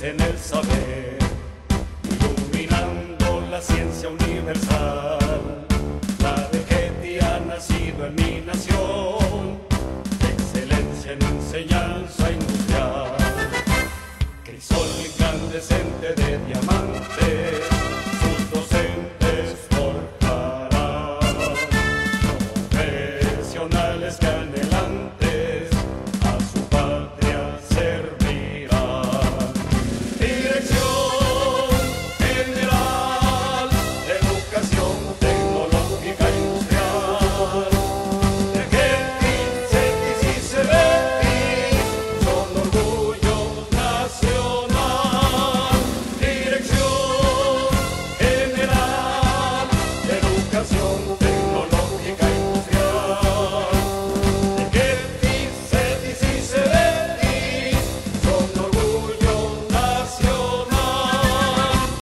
en el saber, iluminando la ciencia universal. La Vegeti ha nacido en mi nación, excelencia en enseñanza industrial. Crisol incandescente de diamante, sus docentes forjarán profesionales que han